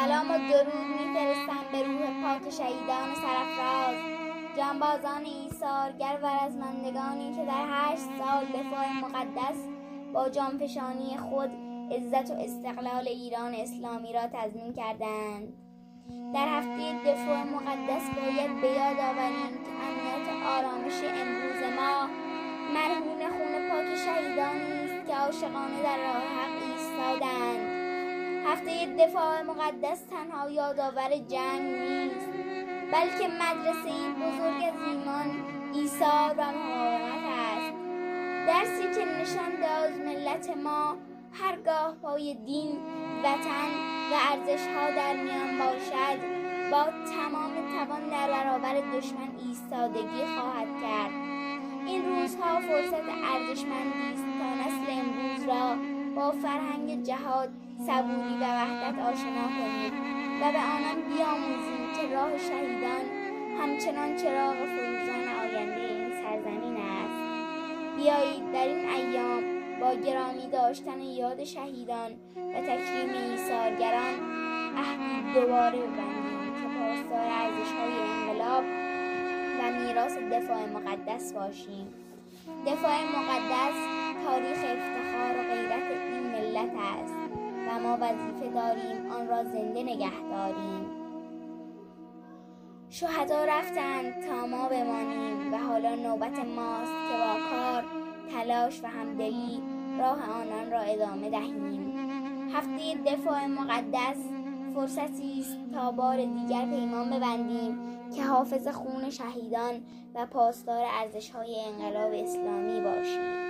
سلام و درود می‌فرستم به روح پاک شهیدان سرافراز، جانبازان ایثارگر و رزمندگانی که در 8 سال دفاع مقدس با جانفشانی خود عزت و استقلال ایران اسلامی را تضمین کردند. در هفته دفاع مقدس باید به یاد آوریم که امنیت آرامش امروز ما مرهون خون پاک شهیدانی است که عاشقانه در راه حق ایستادند. هفته دفاع مقدس تنها یادآور جنگ نیست، بلکه مدرسه‌ای بزرگ از ایمان، ایثار و مقاومت است. درسی که نشان داد ملت ما هرگاه پای دین، وطن و ارزش‌ها در میان باشد، با تمام توان در برابر دشمن ایستادگی خواهد کرد. این روزها فرصت ارزشمندی است تا نسل امروز را با فرهنگ جهاد، صبوری و وحدت آشنا کنیم و به آنان بیاموزیم که راه شهیدان همچنان چراغ فروزان آینده این سرزمین است. بیایید در این ایام با گرامی داشتن یاد شهیدان و تکریم ایثارگران عهدی دوباره ببندیم که پاسدار ارزش‌های انقلاب و میراث دفاع مقدس باشیم. دفاع مقدس تاریخ افتخار و غیرت این ملت است و ما وظیفه داریم آن را زنده نگه داریم. شهدا رفتند تا ما بمانیم و حالا نوبت ماست که با کار، تلاش و همدلی راه آنان را ادامه دهیم. هفته دفاع مقدس فرصتی است تا بار دیگر پیمان ببندیم که حافظ خون شهیدان و پاسدار ارزش‌های انقلاب اسلامی باشیم.